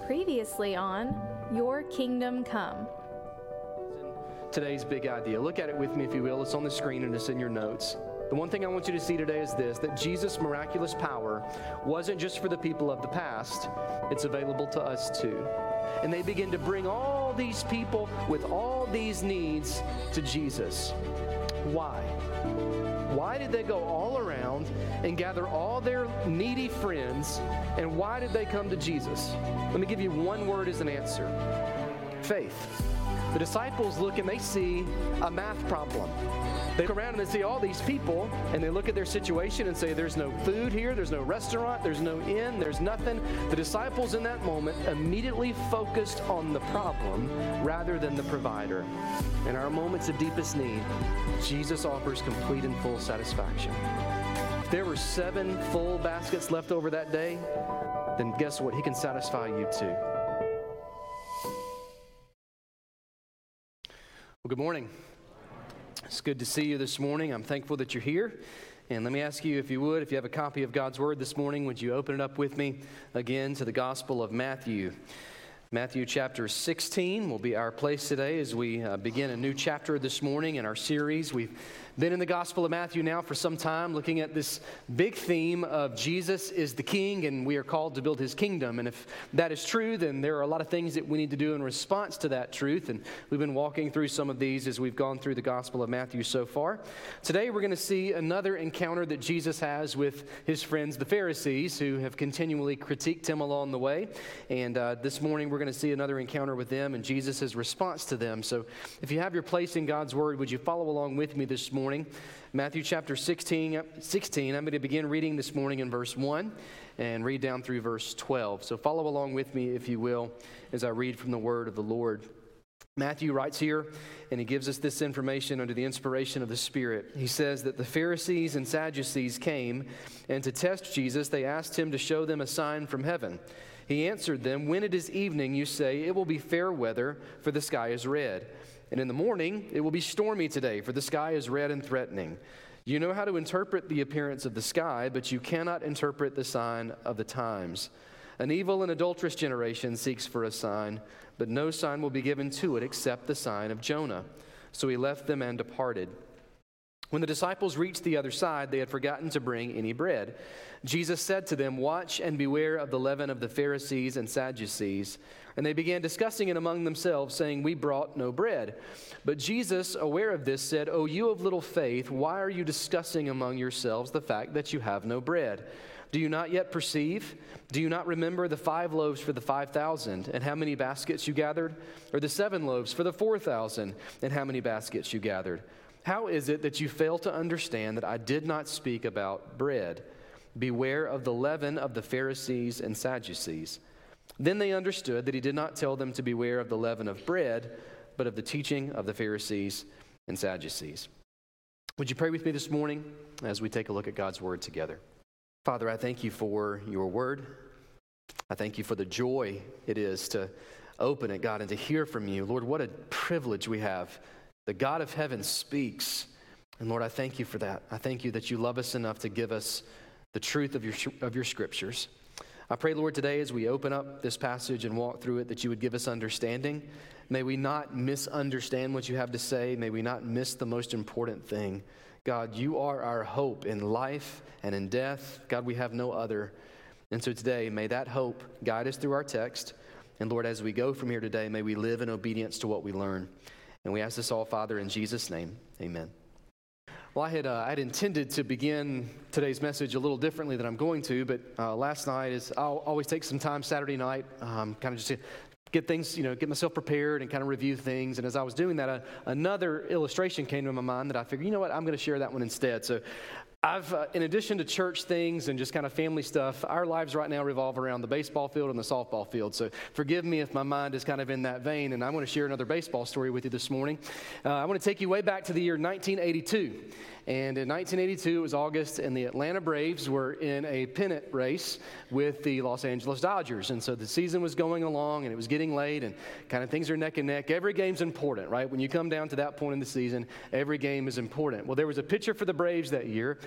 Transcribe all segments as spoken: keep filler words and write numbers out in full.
Previously on Your Kingdom Come. Today's big idea. Look at it with me, if you will. It's on the screen and it's in your notes. The one thing I want you to see today is this, that Jesus' miraculous power wasn't just for the people of the past, it's available to us too. And they begin to bring all these people with all these needs to Jesus. Why? Why did they go all around and gather all their needy friends, and why did they come to Jesus? Let me give you one word as an answer. Faith. The disciples look and they see a math problem. They look around and they see all these people, and they look at their situation and say, there's no food here, there's no restaurant, there's no inn, there's nothing. The disciples in that moment immediately focused on the problem rather than the provider. In our moments of deepest need, Jesus offers complete and full satisfaction. If there were seven full baskets left over that day, then guess what? He can satisfy you too. Well, good morning. It's good to see you this morning. I'm thankful that you're here. And let me ask you, if you would, if you have a copy of God's Word this morning, would you open it up with me again to the Gospel of Matthew? Matthew chapter sixteen will be our place today as we uh, begin a new chapter this morning in our series. We've been in the Gospel of Matthew now for some time, looking at this big theme of Jesus is the King, and we are called to build His kingdom. And if that is true, then there are a lot of things that we need to do in response to that truth. And we've been walking through some of these as we've gone through the Gospel of Matthew so far. Today, we're going to see another encounter that Jesus has with His friends, the Pharisees, who have continually critiqued Him along the way. And uh, this morning, we're going to see another encounter with them and Jesus' response to them. So if you have your place in God's Word, would you follow along with me this morning? Morning. Matthew chapter sixteen, sixteen, I'm going to begin reading this morning in verse one and read down through verse twelve. So follow along with me, if you will, as I read from the word of the Lord. Matthew writes here, and he gives us this information under the inspiration of the Spirit. He says that the Pharisees and Sadducees came, and to test Jesus, they asked him to show them a sign from heaven. He answered them, "When it is evening, you say, it will be fair weather, for the sky is red. And in the morning, it will be stormy today, for the sky is red and threatening. You know how to interpret the appearance of the sky, but you cannot interpret the sign of the times. An evil and adulterous generation seeks for a sign, but no sign will be given to it except the sign of Jonah." So he left them and departed. When the disciples reached the other side, they had forgotten to bring any bread. Jesus said to them, "Watch and beware of the leaven of the Pharisees and Sadducees." And they began discussing it among themselves, saying, "We brought no bread." But Jesus, aware of this, said, "O you of little faith, why are you discussing among yourselves the fact that you have no bread? Do you not yet perceive? Do you not remember the five loaves for the five thousand, and how many baskets you gathered? Or the seven loaves for the four thousand, and how many baskets you gathered? How is it that you fail to understand that I did not speak about bread? Beware of the leaven of the Pharisees and Sadducees." Then they understood that he did not tell them to beware of the leaven of bread, but of the teaching of the Pharisees and Sadducees. Would you pray with me this morning as we take a look at God's Word together? Father, I thank you for your Word. I thank you for the joy it is to open it, God, and to hear from you. Lord, what a privilege we have. The God of heaven speaks. And Lord, I thank you for that. I thank you that you love us enough to give us the truth of your of your scriptures. I pray, Lord, today as we open up this passage and walk through it, that you would give us understanding. May we not misunderstand what you have to say. May we not miss the most important thing. God, you are our hope in life and in death. God, we have no other. And so today, may that hope guide us through our text. And Lord, as we go from here today, may we live in obedience to what we learn. And we ask this all, Father, in Jesus' name, amen. Well, I had uh, I had intended to begin today's message a little differently than I'm going to, but uh, last night is I'll always take some time Saturday night, um, kind of just to get things, you know, get myself prepared and kind of review things. And as I was doing that, uh, another illustration came to my mind that I figured, you know what, I'm going to share that one instead. So I've, uh, in addition to church things and just kind of family stuff, our lives right now revolve around the baseball field and the softball field. So forgive me if my mind is kind of in that vein, and I want to share another baseball story with you this morning. Uh, I want to take you way back to the year nineteen eighty-two. And in nineteen eighty-two, it was August, and the Atlanta Braves were in a pennant race with the Los Angeles Dodgers. And so the season was going along, and it was getting late, and kind of things are neck and neck. Every game's important, right? When you come down to that point in the season, every game is important. Well, there was a pitcher for the Braves that year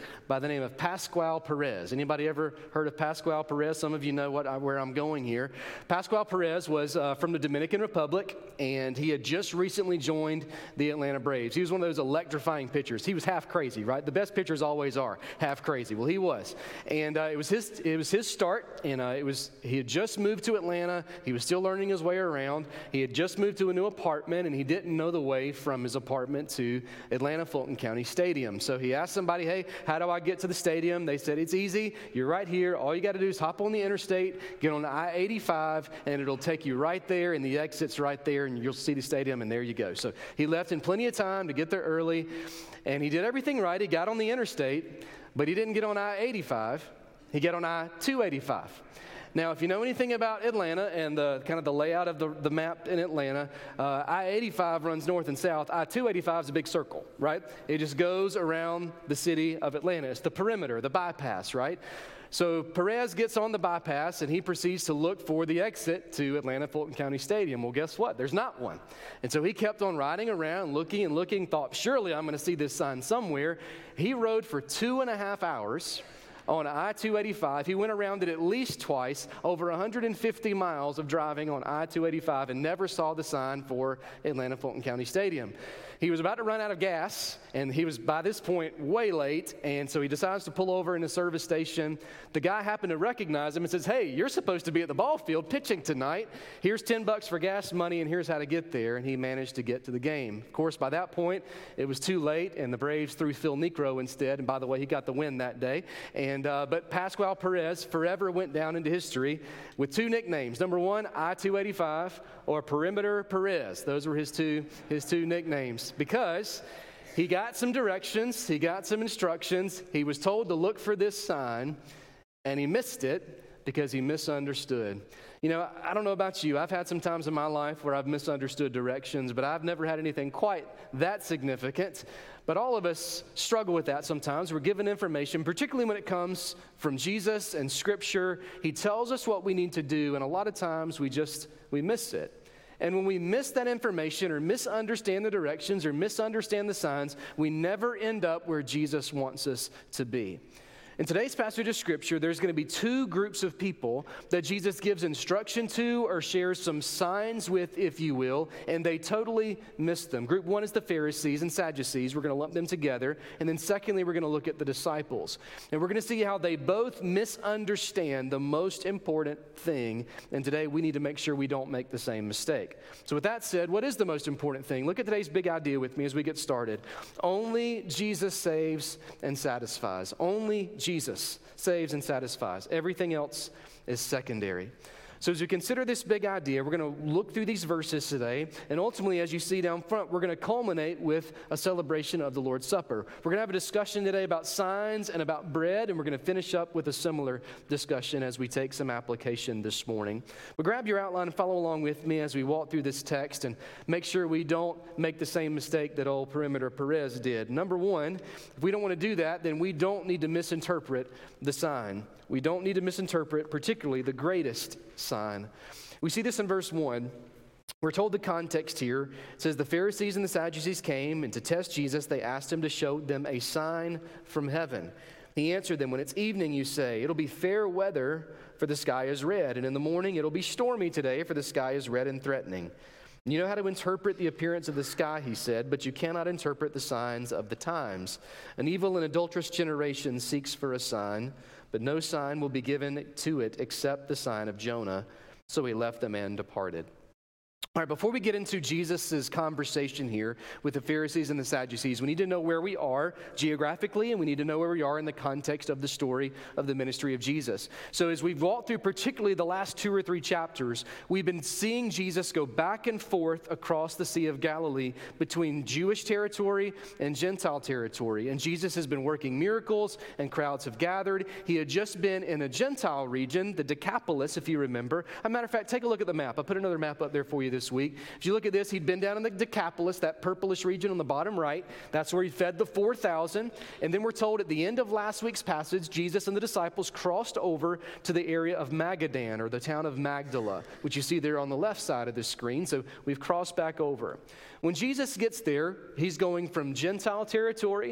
by the name of Pascual Perez. Anybody ever heard of Pascual Perez? Some of you know what I, where I'm going here. Pascual Perez was uh, from the Dominican Republic, and he had just recently joined the Atlanta Braves. He was one of those electrifying pitchers. He was half crazy, right? The best pitchers always are half crazy. Well, he was, and uh, it was his it was his start, and uh, it was he had just moved to Atlanta. He was still learning his way around. He had just moved to a new apartment, and he didn't know the way from his apartment to Atlanta Fulton County Stadium. So he asked somebody, hey, how do I get to the stadium? They said, it's easy. You're right here. All you got to do is hop on the interstate, get on the I eighty-five, and it'll take you right there, and the exit's right there, and you'll see the stadium, and there you go. So he left in plenty of time to get there early, and he did everything right. He got on the interstate, but he didn't get on I eighty-five. He got on I two eighty-five. Now, if you know anything about Atlanta and the kind of the layout of the, the map in Atlanta, uh, I eighty-five runs north and south. I two eighty-five is a big circle, right? It just goes around the city of Atlanta. It's the perimeter, the bypass, right? So Perez gets on the bypass, and he proceeds to look for the exit to Atlanta Fulton County Stadium. Well, guess what? There's not one. And so he kept on riding around, looking and looking, thought, surely I'm going to see this sign somewhere. He rode for two and a half hours on I two eighty-five. He went around it at least twice, over one hundred fifty miles of driving on I two eighty-five, and never saw the sign for Atlanta Fulton County Stadium. He was about to run out of gas, and he was, by this point, way late, and so he decides to pull over in a service station. The guy happened to recognize him and says, hey, you're supposed to be at the ball field pitching tonight. Here's ten bucks for gas money, and here's how to get there, and he managed to get to the game. Of course, by that point, it was too late, and the Braves threw Phil Niekro instead, and by the way, he got the win that day. And uh, but Pascual Perez forever went down into history with two nicknames. Number one, I two eighty-five, or Perimeter Perez. Those were his two, his two nicknames. Because he got some directions, he got some instructions, he was told to look for this sign, and he missed it because he misunderstood. You know, I don't know about you. I've had some times in my life where I've misunderstood directions, but I've never had anything quite that significant. But all of us struggle with that sometimes. We're given information, particularly when it comes from Jesus and Scripture. He tells us what we need to do, and a lot of times we just, we miss it. And when we miss that information or misunderstand the directions or misunderstand the signs, we never end up where Jesus wants us to be. In today's passage of Scripture, there's going to be two groups of people that Jesus gives instruction to or shares some signs with, if you will, and they totally miss them. Group one is the Pharisees and Sadducees. We're going to lump them together. And then secondly, we're going to look at the disciples. And we're going to see how they both misunderstand the most important thing. And today, we need to make sure we don't make the same mistake. So with that said, what is the most important thing? Look at today's big idea with me as we get started. Only Jesus saves and satisfies. Only Jesus Jesus saves and satisfies. Everything else is secondary. So as we consider this big idea, we're going to look through these verses today, and ultimately, as you see down front, we're going to culminate with a celebration of the Lord's Supper. We're going to have a discussion today about signs and about bread, and we're going to finish up with a similar discussion as we take some application this morning. But grab your outline and follow along with me as we walk through this text and make sure we don't make the same mistake that old Perimeter Perez did. Number one, if we don't want to do that, then we don't need to misinterpret the sign. We don't need to misinterpret, particularly the greatest sign. We see this in verse one. We're told the context here. It says, the Pharisees and the Sadducees came, and to test Jesus, they asked him to show them a sign from heaven. He answered them, when it's evening, you say, it'll be fair weather, for the sky is red, and in the morning it'll be stormy today, for the sky is red and threatening. You know how to interpret the appearance of the sky, he said, but you cannot interpret the signs of the times. An evil and adulterous generation seeks for a sign, but no sign will be given to it except the sign of Jonah. So he left them and departed. All right, before we get into Jesus' conversation here with the Pharisees and the Sadducees, we need to know where we are geographically, and we need to know where we are in the context of the story of the ministry of Jesus. So as we've walked through particularly the last two or three chapters, we've been seeing Jesus go back and forth across the Sea of Galilee between Jewish territory and Gentile territory. And Jesus has been working miracles, and crowds have gathered. He had just been in a Gentile region, the Decapolis, if you remember. As a matter of fact, take a look at the map. I put another map up there for you this week. If you look at this, he'd been down in the Decapolis, that purplish region on the bottom right. That's where he fed the four thousand. And then we're told at the end of last week's passage, Jesus and the disciples crossed over to the area of Magadan, or the town of Magdala, which you see there on the left side of the screen. So we've crossed back over. When Jesus gets there, he's going from Gentile territory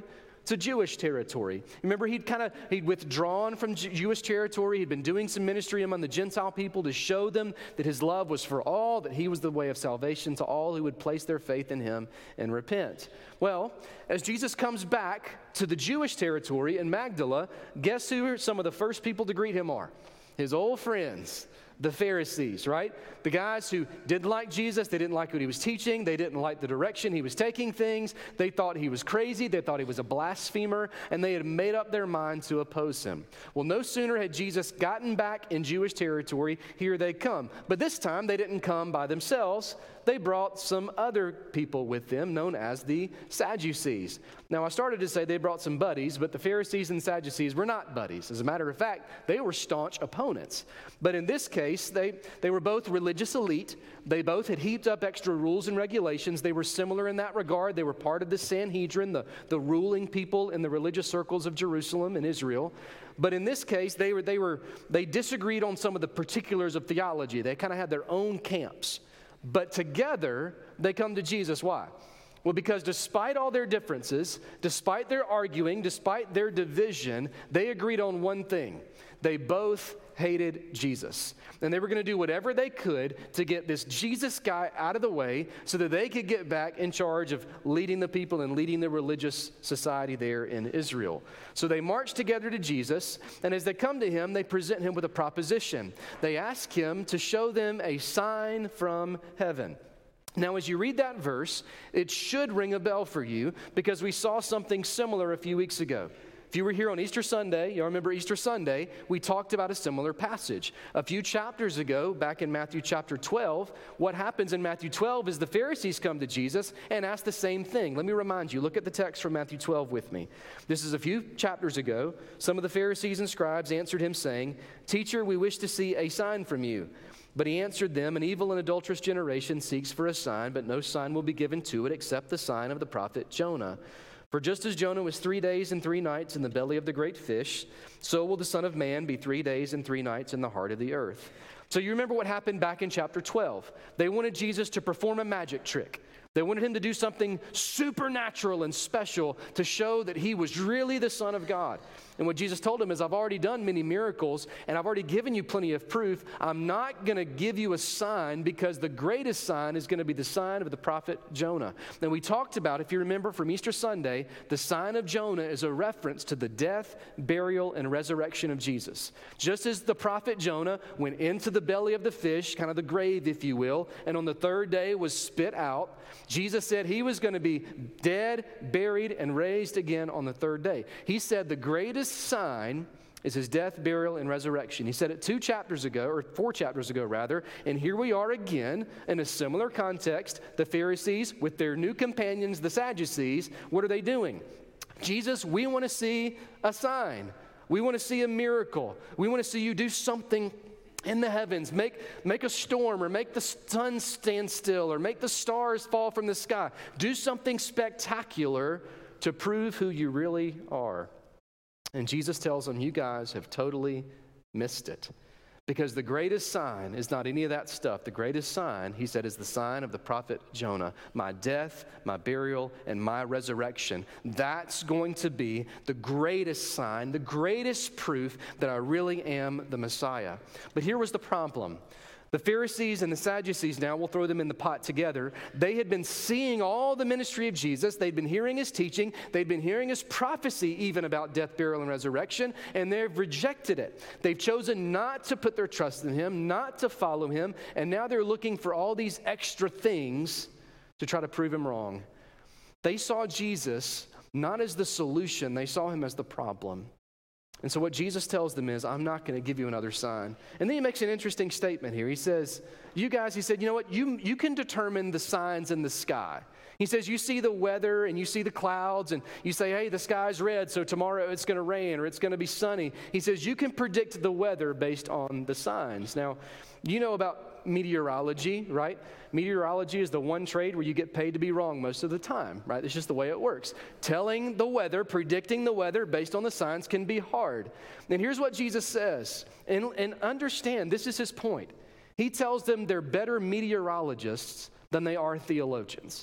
to Jewish territory. Remember, he'd kind of, he'd withdrawn from J- Jewish territory. He'd been doing some ministry among the Gentile people to show them that his love was for all, that he was the way of salvation to all who would place their faith in him and repent. Well, as Jesus comes back to the Jewish territory in Magdala, guess who some of the first people to greet him are? His old friends, the Pharisees, right? The guys who didn't like Jesus, they didn't like what he was teaching, they didn't like the direction he was taking things, they thought he was crazy, they thought he was a blasphemer, and they had made up their mind to oppose him. Well, no sooner had Jesus gotten back in Jewish territory, here they come. But this time, they didn't come by themselves. They brought some other people with them, known as the Sadducees. Now, I started to say they brought some buddies, but the Pharisees and Sadducees were not buddies. As a matter of fact, they were staunch opponents. But in this case, they, they were both religious elite. They both had heaped up extra rules and regulations. They were similar in that regard. They were part of the Sanhedrin, the, the ruling people in the religious circles of Jerusalem and Israel. But in this case, they were they were they disagreed on some of the particulars of theology. They kind of had their own camps. But together, they come to Jesus. Why? Well, because despite all their differences, despite their arguing, despite their division, they agreed on one thing. They both hated Jesus. And they were going to do whatever they could to get this Jesus guy out of the way so that they could get back in charge of leading the people and leading the religious society there in Israel. So they march together to Jesus, and as they come to him, they present him with a proposition. They ask him to show them a sign from heaven. Now, as you read that verse, it should ring a bell for you because we saw something similar a few weeks ago. If you were here on Easter Sunday, you'll remember Easter Sunday, we talked about a similar passage. A few chapters ago, back in Matthew chapter twelve, what happens in Matthew twelve is the Pharisees come to Jesus and ask the same thing. Let me remind you, look at the text from Matthew twelve with me. This is a few chapters ago. Some of the Pharisees and scribes answered him saying, "Teacher, we wish to see a sign from you." But he answered them, "An evil and adulterous generation seeks for a sign, but no sign will be given to it except the sign of the prophet Jonah. For just as Jonah was three days and three nights in the belly of the great fish, so will the Son of Man be three days and three nights in the heart of the earth." So you remember what happened back in chapter twelve. They wanted Jesus to perform a magic trick. They wanted him to do something supernatural and special to show that he was really the Son of God. And what Jesus told him is, I've already done many miracles, and I've already given you plenty of proof. I'm not going to give you a sign because the greatest sign is going to be the sign of the prophet Jonah. And we talked about, if you remember from Easter Sunday, the sign of Jonah is a reference to the death, burial, and resurrection of Jesus. Just as the prophet Jonah went into the belly of the fish, kind of the grave, if you will, and on the third day was spit out, Jesus said he was going to be dead, buried, and raised again on the third day. He said the greatest sign is his death, burial, and resurrection. He said it two chapters ago, or four chapters ago rather, and here we are again in a similar context. The Pharisees with their new companions, the Sadducees, what are they doing? Jesus, we want to see a sign. We want to see a miracle. We want to see you do something in the heavens, make, make a storm or make the sun stand still or make the stars fall from the sky. Do something spectacular to prove who you really are. And Jesus tells them, you guys have totally missed it. Because the greatest sign is not any of that stuff. The greatest sign, he said, is the sign of the prophet Jonah. My death, my burial, and my resurrection. That's going to be the greatest sign, the greatest proof that I really am the Messiah. But here was the problem. The Pharisees and the Sadducees, now we'll throw them in the pot together, they had been seeing all the ministry of Jesus. They'd been hearing his teaching. They'd been hearing his prophecy even about death, burial, and resurrection, and they've rejected it. They've chosen not to put their trust in him, not to follow him, and now they're looking for all these extra things to try to prove him wrong. They saw Jesus not as the solution, they saw him as the problem. And so what Jesus tells them is, I'm not going to give you another sign. And then he makes an interesting statement here. He says, you guys, he said, you know what? You, you can determine the signs in the sky. He says, you see the weather and you see the clouds and you say, hey, the sky's red, so tomorrow it's going to rain or it's going to be sunny. He says, you can predict the weather based on the signs. Now, you know about meteorology, right? Meteorology is the one trade where you get paid to be wrong most of the time, right? It's just the way it works. Telling the weather, predicting the weather based on the signs can be hard. And here's what Jesus says, and, and understand, this is his point. He tells them they're better meteorologists than they are theologians.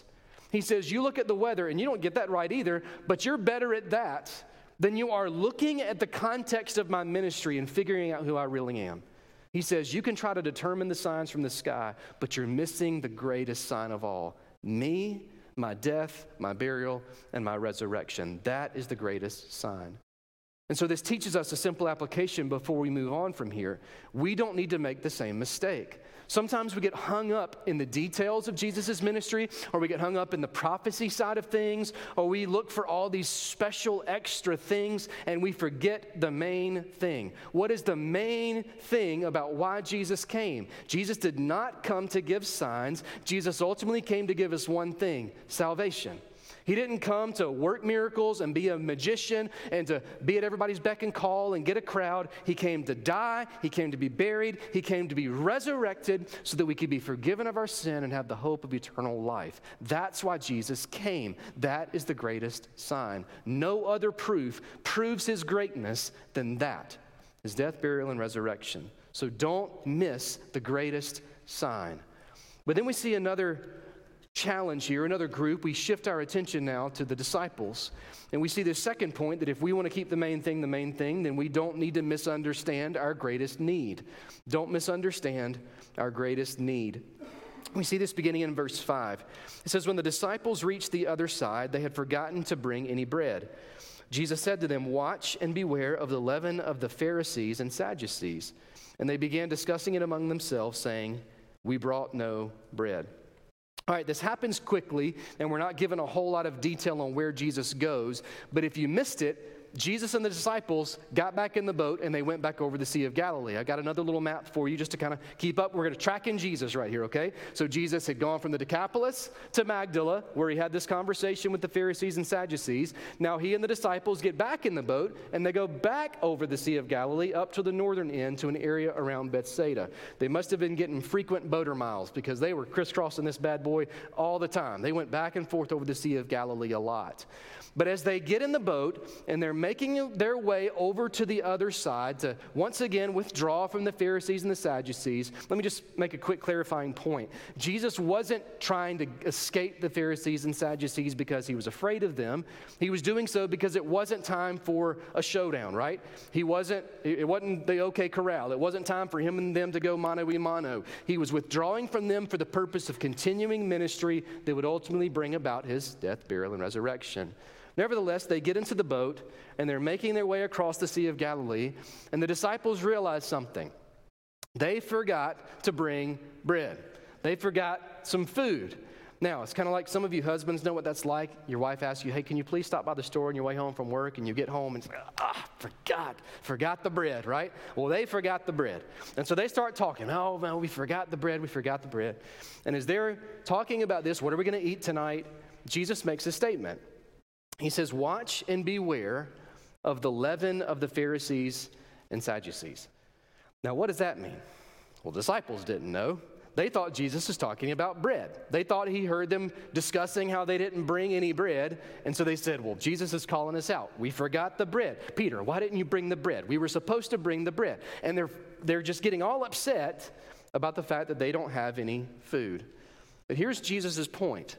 He says, you look at the weather, and you don't get that right either, but you're better at that than you are looking at the context of my ministry and figuring out who I really am. He says, you can try to determine the signs from the sky, but you're missing the greatest sign of all. Me, my death, my burial, and my resurrection. That is the greatest sign. And so this teaches us a simple application before we move on from here. We don't need to make the same mistake. Sometimes we get hung up in the details of Jesus' ministry, or we get hung up in the prophecy side of things, or we look for all these special extra things, and we forget the main thing. What is the main thing about why Jesus came? Jesus did not come to give signs. Jesus ultimately came to give us one thing: salvation. He didn't come to work miracles and be a magician and to be at everybody's beck and call and get a crowd. He came to die. He came to be buried. He came to be resurrected so that we could be forgiven of our sin and have the hope of eternal life. That's why Jesus came. That is the greatest sign. No other proof proves his greatness than that, his death, burial, and resurrection. So don't miss the greatest sign. But then we see another challenge here, another group. We shift our attention now to the disciples. And we see this second point, that if we want to keep the main thing the main thing, then we don't need to misunderstand our greatest need. Don't misunderstand our greatest need. We see this beginning in verse five. It says, when the disciples reached the other side, they had forgotten to bring any bread. Jesus said to them, watch and beware of the leaven of the Pharisees and Sadducees. And they began discussing it among themselves, saying, we brought no bread. All right, this happens quickly, and we're not given a whole lot of detail on where Jesus goes. But if you missed it, Jesus and the disciples got back in the boat, and they went back over the Sea of Galilee. I got another little map for you just to kind of keep up. We're going to track in Jesus right here, okay? So Jesus had gone from the Decapolis to Magdala, where he had this conversation with the Pharisees and Sadducees. Now he and the disciples get back in the boat, and they go back over the Sea of Galilee up to the northern end to an area around Bethsaida. They must have been getting frequent boater miles because they were crisscrossing this bad boy all the time. They went back and forth over the Sea of Galilee a lot. But as they get in the boat and they're making their way over to the other side to once again withdraw from the Pharisees and the Sadducees, let me just make a quick clarifying point. Jesus wasn't trying to escape the Pharisees and Sadducees because he was afraid of them. He was doing so because it wasn't time for a showdown, right? He wasn't, it wasn't the OK Corral. It wasn't time for him and them to go mano a mano. He was withdrawing from them for the purpose of continuing ministry that would ultimately bring about his death, burial, and resurrection. Nevertheless, they get into the boat, and they're making their way across the Sea of Galilee, and the disciples realize something. They forgot to bring bread. They forgot some food. Now, it's kind of like some of you husbands know what that's like. Your wife asks you, hey, can you please stop by the store on your way home from work? And you get home and say, ah, forgot, forgot the bread, right? Well, they forgot the bread. And so they start talking, oh, man, we forgot the bread, we forgot the bread. And as they're talking about this, what are we going to eat tonight? Jesus makes a statement. He says, watch and beware of the leaven of the Pharisees and Sadducees. Now, what does that mean? Well, disciples didn't know. They thought Jesus was talking about bread. They thought he heard them discussing how they didn't bring any bread. And so they said, well, Jesus is calling us out. We forgot the bread. Peter, why didn't you bring the bread? We were supposed to bring the bread. And they're, they're just getting all upset about the fact that they don't have any food. But here's Jesus' point.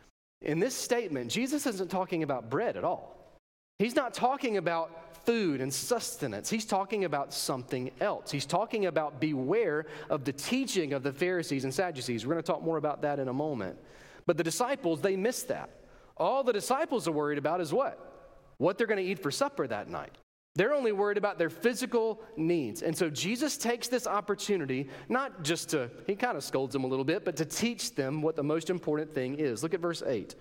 In this statement, Jesus isn't talking about bread at all. He's not talking about food and sustenance. He's talking about something else. He's talking about beware of the teaching of the Pharisees and Sadducees. We're going to talk more about that in a moment. But the disciples, they missed that. All the disciples are worried about is what? What they're going to eat for supper that night. They're only worried about their physical needs. And so Jesus takes this opportunity, not just to, he kind of scolds them a little bit, but to teach them what the most important thing is. Look at verse eight.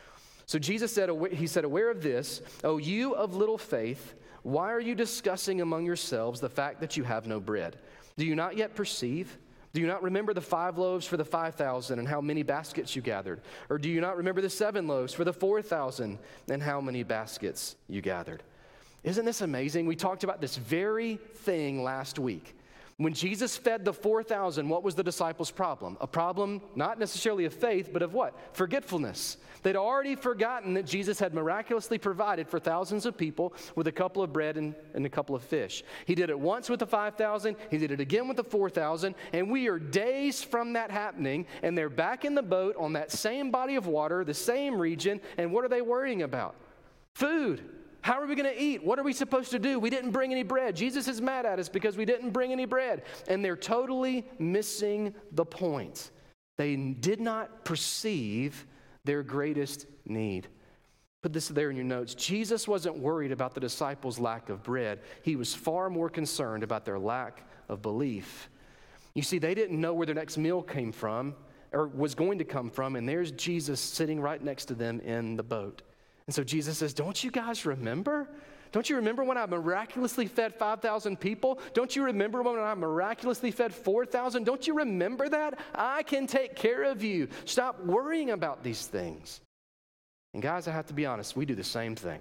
So Jesus said, he said, aware of this, O you of little faith, why are you discussing among yourselves the fact that you have no bread? Do you not yet perceive? Do you not remember the five loaves for the five thousand and how many baskets you gathered? Or do you not remember the seven loaves for the four thousand and how many baskets you gathered? Isn't this amazing? We talked about this very thing last week. When Jesus fed the four thousand, what was the disciples' problem? A problem not necessarily of faith, but of what? Forgetfulness. They'd already forgotten that Jesus had miraculously provided for thousands of people with a couple of bread and, and a couple of fish. He did it once with the five thousand, he did it again with the four thousand, and we are days from that happening, and they're back in the boat on that same body of water, the same region, and what are they worrying about? Food. How are we going to eat? What are we supposed to do? We didn't bring any bread. Jesus is mad at us because we didn't bring any bread. And they're totally missing the point. They did not perceive their greatest need. Put this there in your notes. Jesus wasn't worried about the disciples' lack of bread. He was far more concerned about their lack of belief. You see, they didn't know where their next meal came from or was going to come from, and there's Jesus sitting right next to them in the boat. And so Jesus says, don't you guys remember? Don't you remember when I miraculously fed five thousand people? Don't you remember when I miraculously fed four thousand? Don't you remember that? I can take care of you. Stop worrying about these things. And guys, I have to be honest, we do the same thing.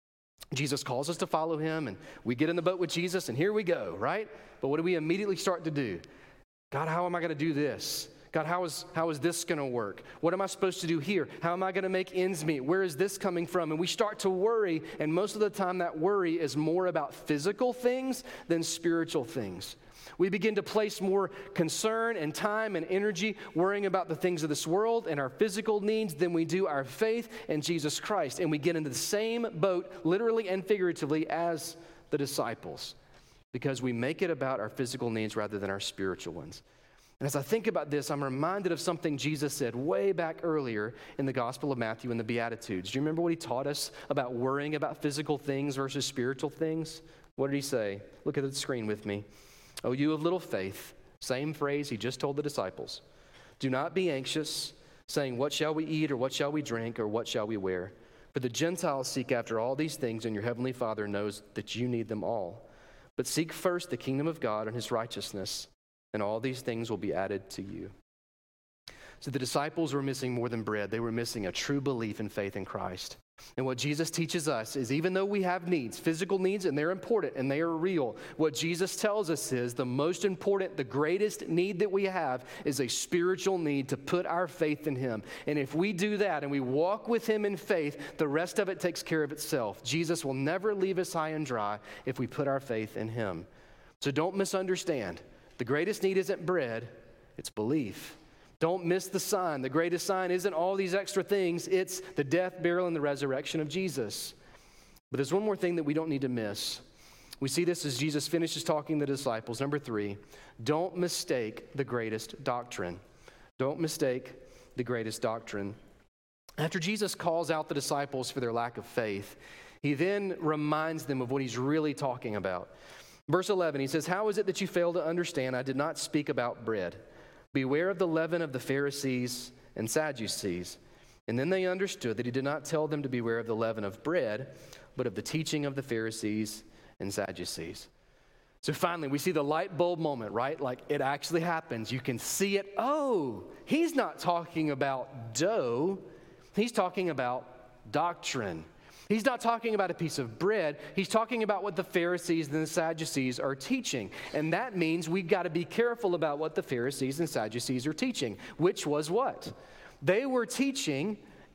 Jesus calls us to follow him, and we get in the boat with Jesus, and here we go, right? But what do we immediately start to do? God, how am I going to do this? God, how is, how is this going to work? What am I supposed to do here? How am I going to make ends meet? Where is this coming from? And we start to worry, and most of the time that worry is more about physical things than spiritual things. We begin to place more concern and time and energy worrying about the things of this world and our physical needs than we do our faith in Jesus Christ. And we get into the same boat, literally and figuratively, as the disciples, because we make it about our physical needs rather than our spiritual ones. And as I think about this, I'm reminded of something Jesus said way back earlier in the Gospel of Matthew in the Beatitudes. Do you remember what he taught us about worrying about physical things versus spiritual things? What did he say? Look at the screen with me. Oh, you of little faith. Same phrase he just told the disciples. Do not be anxious, saying, what shall we eat, or what shall we drink, or what shall we wear? For the Gentiles seek after all these things, and your heavenly Father knows that you need them all. But seek first the kingdom of God and his righteousness, and all these things will be added to you. So the disciples were missing more than bread. They were missing a true belief and faith in Christ. And what Jesus teaches us is even though we have needs, physical needs, and they're important and they are real, what Jesus tells us is the most important, the greatest need that we have is a spiritual need to put our faith in him. And if we do that and we walk with him in faith, the rest of it takes care of itself. Jesus will never leave us high and dry if we put our faith in him. So don't misunderstand. The greatest need isn't bread, it's belief. Don't miss the sign. The greatest sign isn't all these extra things. It's the death, burial, and the resurrection of Jesus. But there's one more thing that we don't need to miss. We see this as Jesus finishes talking to the disciples. Number three, don't mistake the greatest doctrine. Don't mistake the greatest doctrine. After Jesus calls out the disciples for their lack of faith, he then reminds them of what he's really talking about. Verse eleven, he says, how is it that you fail to understand? I did not speak about bread. Beware of the leaven of the Pharisees and Sadducees. And then they understood that he did not tell them to beware of the leaven of bread, but of the teaching of the Pharisees and Sadducees. So finally, we see the light bulb moment, right? Like it actually happens. You can see it. Oh, he's not talking about dough. He's talking about doctrine. He's not talking about a piece of bread. He's talking about what the Pharisees and the Sadducees are teaching. And that means we've got to be careful about what the Pharisees and Sadducees are teaching, which was what? They were teaching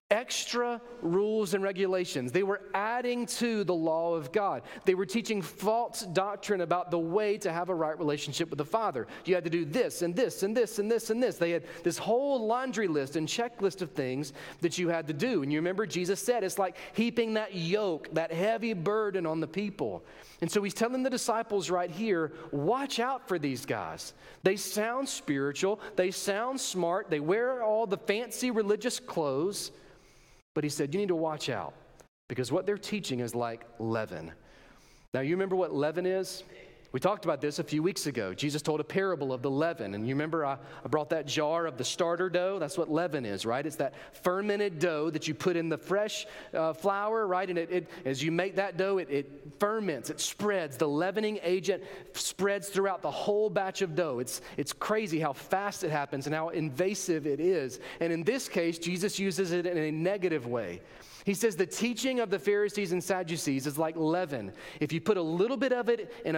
extra rules and regulations. They were adding to the law of God. They were teaching false doctrine about the way to have a right relationship with the Father. You had to do this and this and this and this and this. They had this whole laundry list and checklist of things that you had to do. And you remember Jesus said it's like heaping that yoke, that heavy burden on the people. And so he's telling the disciples right here, watch out for these guys. They sound spiritual. They sound smart. They wear all the fancy religious clothes. But he said, you need to watch out because what they're teaching is like leaven. Now, you remember what leaven is? We talked about this a few weeks ago. Jesus told a parable of the leaven. And you remember I, I brought that jar of the starter dough? That's what leaven is, right? It's that fermented dough that you put in the fresh uh, flour, right? And it, it, as you make that dough, it, it ferments, it spreads. The leavening agent spreads throughout the whole batch of dough. It's, it's crazy how fast it happens and how invasive it is. And in this case, Jesus uses it in a negative way. He says the teaching of the Pharisees and Sadducees is like leaven. If you put a little bit of it in a batch of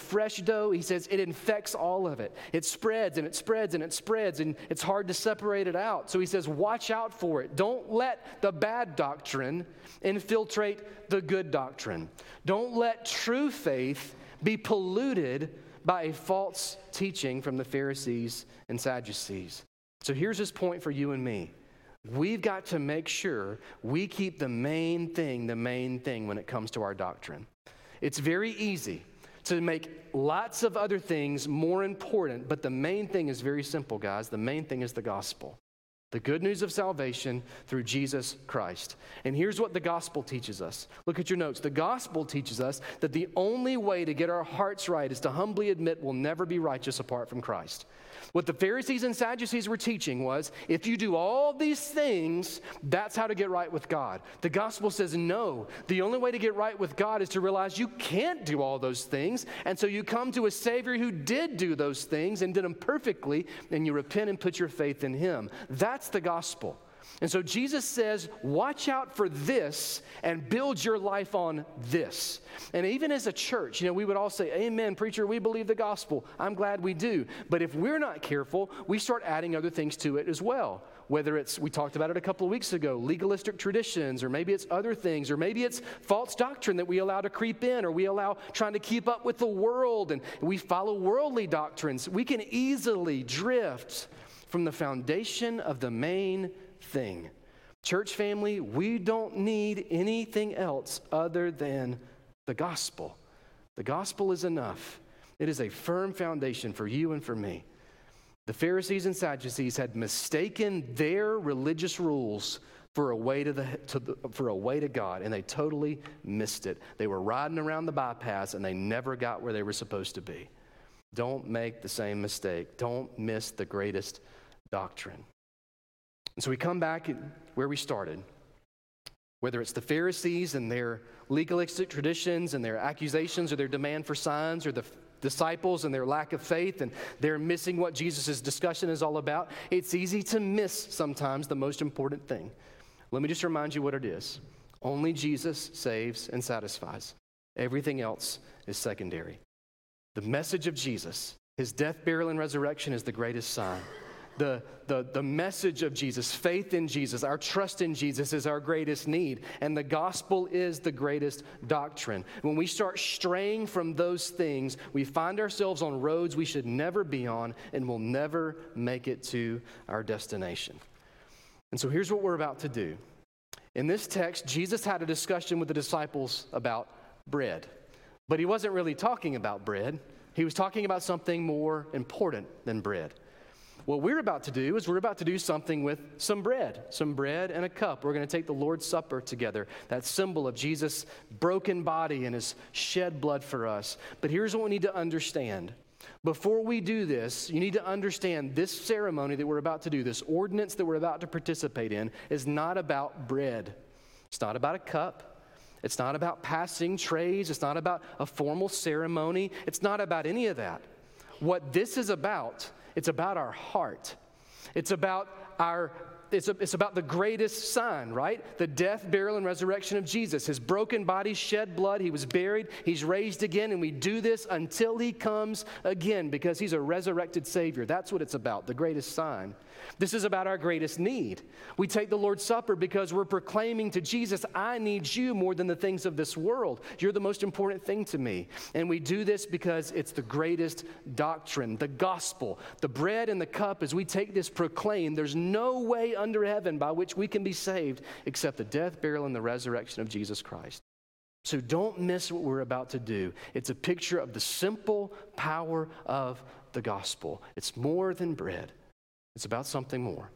fresh dough, he says it infects all of it. It spreads and it spreads and it spreads, and it's hard to separate it out. So he says, watch out for it. Don't let the bad doctrine infiltrate the good doctrine. Don't let true faith be polluted by a false teaching from the Pharisees and Sadducees. So here's his point for you and me. We've got to make sure we keep the main thing the main thing when it comes to our doctrine. It's very easy to make lots of other things more important, but the main thing is very simple, guys. The main thing is the gospel. The good news of salvation through Jesus Christ. And here's what the gospel teaches us. Look at your notes. The gospel teaches us that the only way to get our hearts right is to humbly admit we'll never be righteous apart from Christ. What the Pharisees and Sadducees were teaching was, if you do all these things, that's how to get right with God. The gospel says, no, the only way to get right with God is to realize you can't do all those things, and so you come to a Savior who did do those things and did them perfectly, and you repent and put your faith in Him. That's the gospel. And so Jesus says, watch out for this and build your life on this. And even as a church, you know, we would all say, amen, preacher, we believe the gospel. I'm glad we do. But if we're not careful, we start adding other things to it as well. Whether it's, we talked about it a couple of weeks ago, legalistic traditions, or maybe it's other things, or maybe it's false doctrine that we allow to creep in, or we allow trying to keep up with the world, and we follow worldly doctrines. We can easily drift from the foundation of the main thing. Church family, we don't need anything else other than the gospel. The gospel is enough. It is a firm foundation for you and for me. The Pharisees and Sadducees had mistaken their religious rules for a way to the, to the for a way to God, and they totally missed it. They were riding around the bypass, and they never got where they were supposed to be. Don't make the same mistake. Don't miss the greatest doctrine. And so we come back where we started. Whether it's the Pharisees and their legalistic traditions and their accusations or their demand for signs, or the disciples and their lack of faith and they're missing what Jesus' discussion is all about, it's easy to miss sometimes the most important thing. Let me just remind you what it is. Only Jesus saves and satisfies. Everything else is secondary. The message of Jesus, His death, burial, and resurrection is the greatest sign. The, the, the message of Jesus, faith in Jesus, our trust in Jesus is our greatest need. And the gospel is the greatest doctrine. When we start straying from those things, we find ourselves on roads we should never be on, and we'll never make it to our destination. And so here's what we're about to do. In this text, Jesus had a discussion with the disciples about bread. But He wasn't really talking about bread. He was talking about something more important than bread. What we're about to do is we're about to do something with some bread, some bread and a cup. We're going to take the Lord's Supper together, that symbol of Jesus' broken body and His shed blood for us. But here's what we need to understand. Before we do this, you need to understand this ceremony that we're about to do, this ordinance that we're about to participate in, is not about bread. It's not about a cup. It's not about passing trays. It's not about a formal ceremony. It's not about any of that. What this is about, it's about our heart. It's about our, it's, a, it's about the greatest sign, right? The death, burial, and resurrection of Jesus. His broken body shed blood. He was buried. He's raised again. And we do this until He comes again because He's a resurrected Savior. That's what it's about, the greatest sign. This is about our greatest need. We take the Lord's Supper because we're proclaiming to Jesus, I need you more than the things of this world. You're the most important thing to me. And we do this because it's the greatest doctrine, the gospel. The bread and the cup, as we take this, proclaim there's no way under heaven by which we can be saved except the death, burial, and the resurrection of Jesus Christ. So don't miss what we're about to do. It's a picture of the simple power of the gospel. It's more than bread. It's about something more.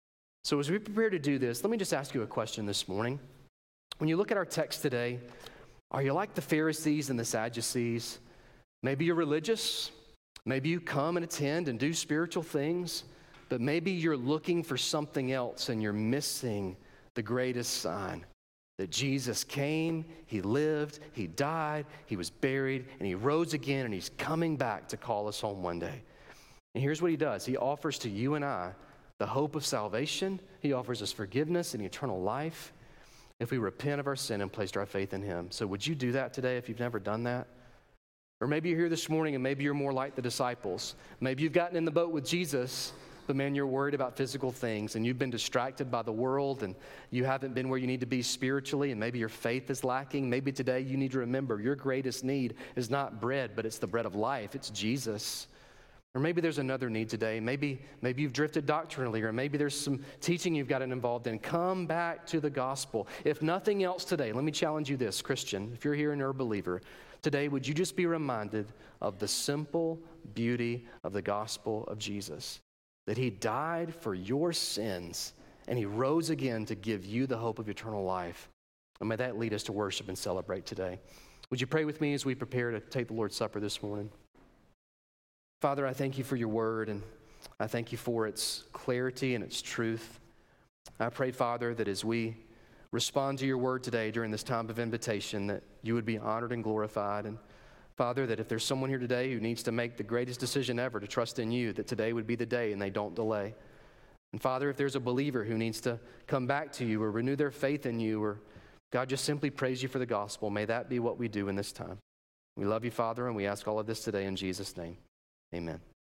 So as we prepare to do this, let me just ask you a question this morning. When you look at our text today, are you like the Pharisees and the Sadducees? Maybe you're religious. Maybe you come and attend and do spiritual things, but maybe you're looking for something else and you're missing the greatest sign. That Jesus came, He lived, He died, He was buried, and He rose again, and He's coming back to call us home one day. And here's what He does. He offers to you and I the hope of salvation. He offers us forgiveness and eternal life if we repent of our sin and placed our faith in Him. So would you do that today if you've never done that? Or maybe you're here this morning and maybe you're more like the disciples. Maybe you've gotten in the boat with Jesus, but man, you're worried about physical things and you've been distracted by the world and you haven't been where you need to be spiritually, and maybe your faith is lacking. Maybe today you need to remember your greatest need is not bread, but it's the bread of life. It's Jesus. Or maybe there's another need today. Maybe, maybe you've drifted doctrinally, or maybe there's some teaching you've gotten involved in. Come back to the gospel. If nothing else today, let me challenge you this, Christian. If you're here and you're a believer, today would you just be reminded of the simple beauty of the gospel of Jesus? That he died for your sins and he rose again to give you the hope of eternal life. And may that lead us to worship and celebrate today. Would you pray with me as we prepare to take the Lord's Supper this morning? Father, I thank you for your word, and I thank you for its clarity and its truth. I pray, Father, that as we respond to your word today during this time of invitation, that you would be honored and glorified. And Father, that if there's someone here today who needs to make the greatest decision ever to trust in you, that today would be the day and they don't delay. And Father, if there's a believer who needs to come back to you or renew their faith in you, or God, just simply praise you for the gospel, may that be what we do in this time. We love you, Father, and we ask all of this today in Jesus' name. Amen.